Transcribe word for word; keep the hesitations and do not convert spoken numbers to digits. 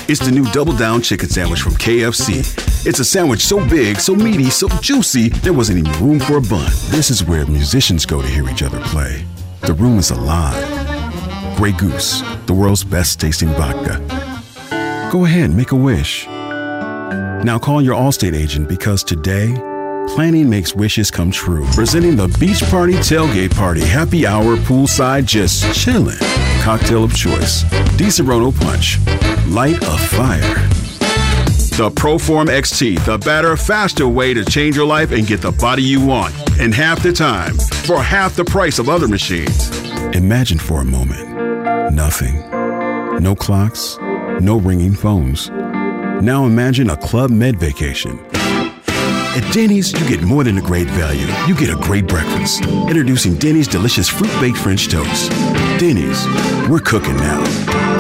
It's the new Double Down Chicken Sandwich from K F C. It's a sandwich so big, so meaty, so juicy, there wasn't even room for a bun. This is where musicians go to hear each other play. The room is alive. Grey Goose, the world's best tasting vodka. Go ahead, make a wish. Now call your Allstate agent because today, planning makes wishes come true. Presenting the Beach Party Tailgate Party Happy Hour Poolside Just Chillin'. Cocktail of choice. Di Serono Punch. Light a fire. The Proform X T, the better, faster way to change your life and get the body you want in half the time for half the price of other machines. Imagine for a moment. Nothing. No clocks. No ringing phones. Now imagine a Club Med vacation. At Denny's, you get more than a great value. You get a great breakfast. Introducing Denny's delicious fruit-baked French toast. Denny's, we're cooking now.